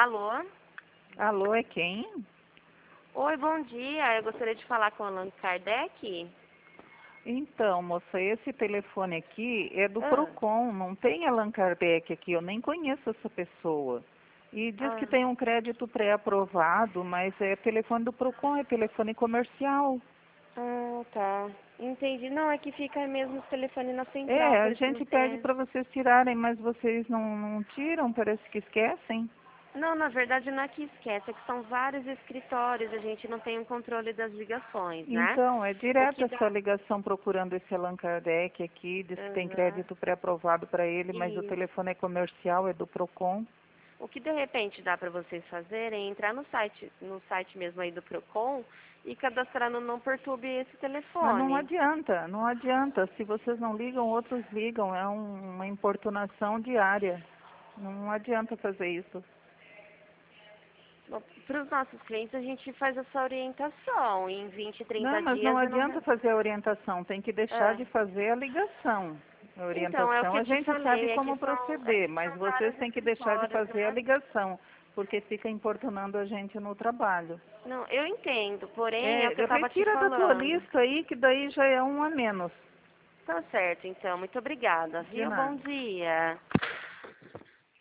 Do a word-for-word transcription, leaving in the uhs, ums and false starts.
Alô? Alô, é quem? Oi, bom dia. Eu gostaria de falar com Allan Kardec. Então, moça, esse telefone aqui é do Ah, Procon, não tem Allan Kardec aqui, eu nem conheço essa pessoa. E diz que ah, tem um crédito pré-aprovado, mas é telefone do Procon, é telefone comercial. ah, tá. Entendi. Não, é que fica mesmo o telefone na central, É, por a isso não gente pede tem. para vocês tirarem, mas vocês não, não tiram, parece que esquecem. Não, na verdade não é que esquece, é que são vários escritórios, a gente não tem o controle das ligações, né? Então, é O direto que essa dá. ligação procurando esse Allan Kardec aqui, diz que tem Aham. crédito pré-aprovado para ele, mas o Isso. telefone é comercial, é do Procon. O que de repente dá para vocês fazerem é entrar no site, no site mesmo aí do Procon e cadastrar no Não Perturbe esse Mas não telefone. adianta, não adianta. Se vocês não ligam, outros ligam. É um- uma importunação diária. Não adianta fazer isso. Para os nossos clientes, a gente faz essa orientação. Em vinte, Não, trinta mas não dias eu não. adianta fazer a orientação. Tem que deixar Ah. de fazer a ligação. A Então, é o orientação que a eu te gente sabe falei, é que como são, é proceder, que mas são vocês vários têm que deixar de escritórios, fazer a né? ligação, porque fica importunando a gente no trabalho. Não, eu entendo, porém é o que É, eu estava te retira da tua falando. lista aí, que daí já é um a menos. Tá certo, então. Muito obrigada, De viu? Bom nada. dia.